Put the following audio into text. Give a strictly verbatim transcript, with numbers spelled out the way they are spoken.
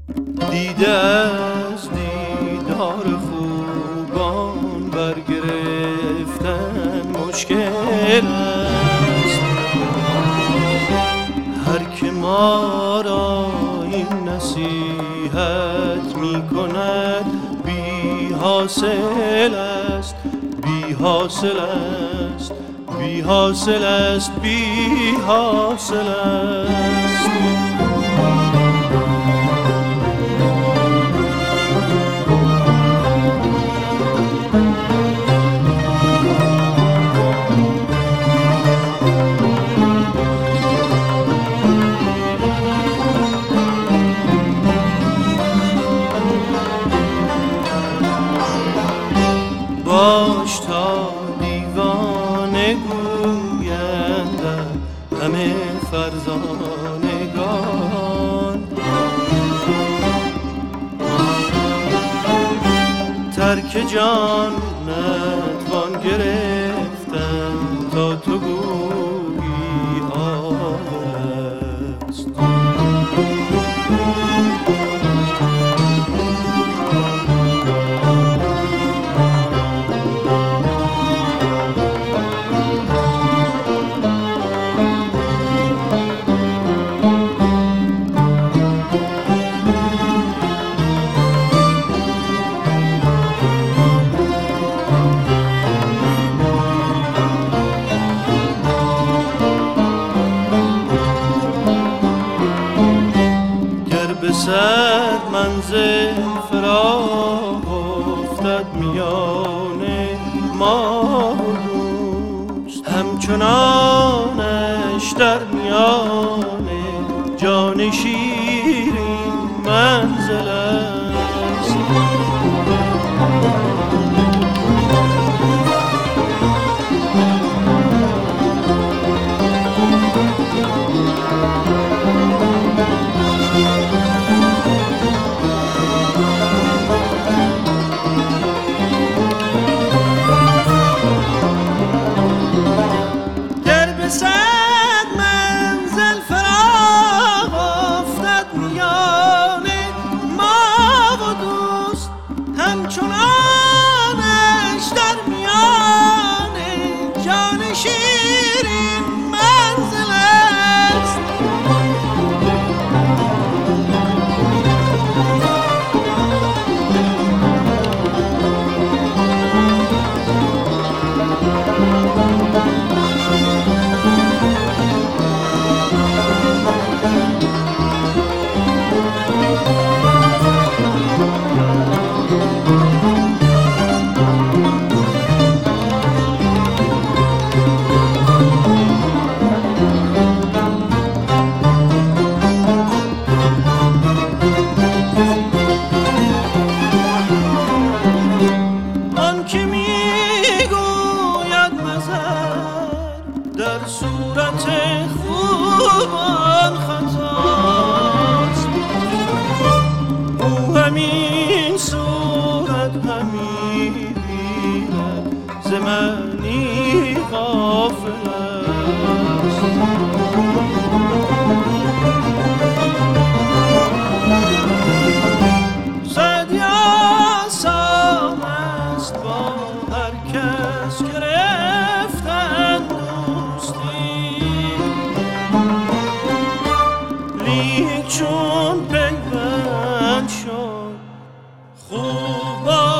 دیده از دیدار خوبان برگرفتن مشکل است. هر که ما را این نصیحت می کند بی حاصل است، بی حاصل است، بی حاصل است، بی حاصل است. باش تا دیوانه گویندم همه فرزانگان، ترک جان نتوان گرفتن تا تو گویی آمد است. صد منزل فراق افتد میان ما و دوست، همچنانش در میان جان شیرین منزل است. در صورت خوبان خطاست، او همین صورت همی بیند ز معنی غافل است. سعدی آسان است با هر کس گرفتن لیک چون پیوند شد خوبان